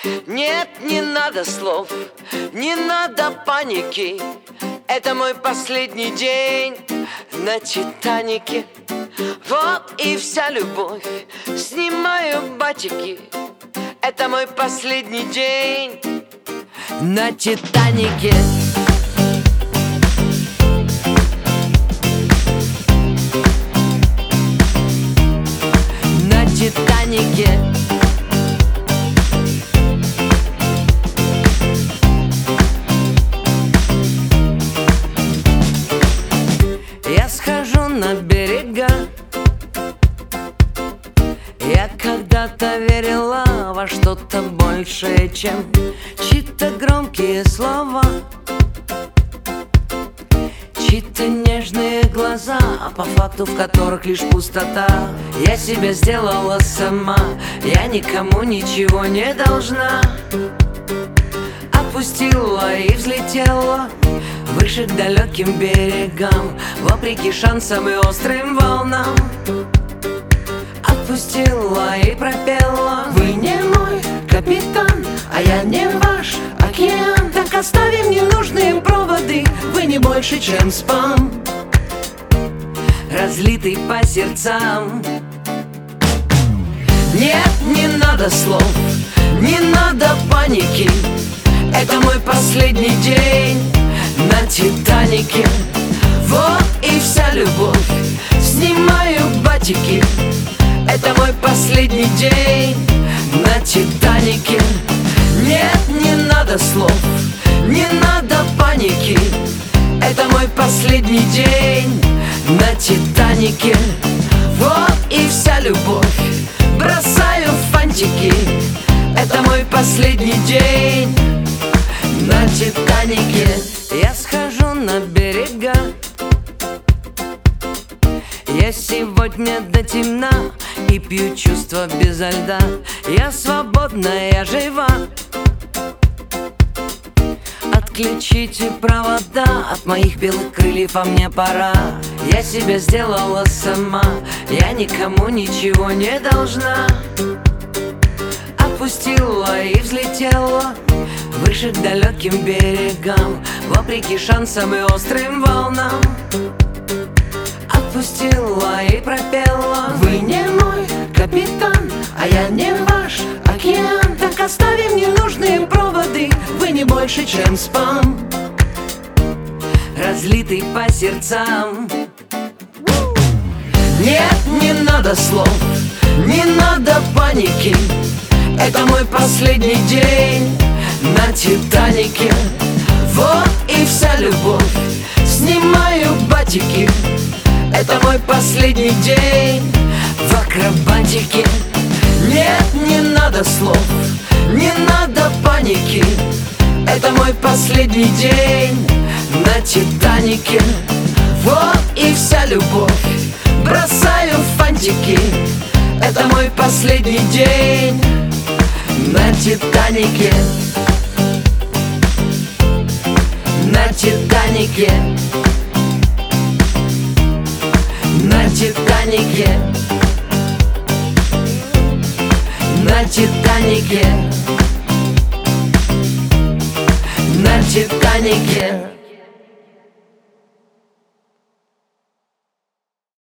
Нет, не надо слов, не надо паники. Это мой последний день на Титанике. Вот и вся любовь, снимаю батики. Это мой последний день на Титанике. На Титанике. Я схожу на берега. Я когда-то верила во что-то большее, чем чьи-то громкие слова, чьи-то нежные глаза, а по факту в которых лишь пустота. Я себя сделала сама, я никому ничего не должна. Отпустила и взлетела выше к далеким берегам, вопреки шансам и острым волнам. Отпустила и пропела: вы не мой капитан, а я не ваш океан. Так оставим ненужные проводы, вы не больше, чем спам, разлитый по сердцам. Нет, не надо слов, не надо паники. Это мой последний день на Титанике. Вот и вся любовь, снимаю батики. Это мой последний день на Титанике. Нет, не надо слов, не надо паники. Это мой последний день на Титанике. Вот и вся любовь, бросаю фантики. Это мой последний день на Титанике. Я схожу на берега. Я сегодня до темна и пью чувства безо льда. Я свободна, я жива. Отключите провода от моих белых крыльев, а мне пора. Я себя сделала сама, я никому ничего не должна. Отпустила и взлетела выше к далеким берегам, вопреки шансам и острым волнам. Отпустила и пропела: вы не мой капитан, а я не ваш океан. Так оставим ненужные проводы, вы не больше, чем спам, разлитый по сердцам. Нет, не надо слов, не надо паники. Это мой последний день на Титанике. Вот и вся любовь, снимаю батики. Это мой последний день в акробатике. Нет, не надо слов, не надо паники. Это мой последний день на Титанике. Вот и вся любовь, бросаю фантики. Это мой последний день на Титанике. На Титанике. На Титанике. На Титанике. На Титанике.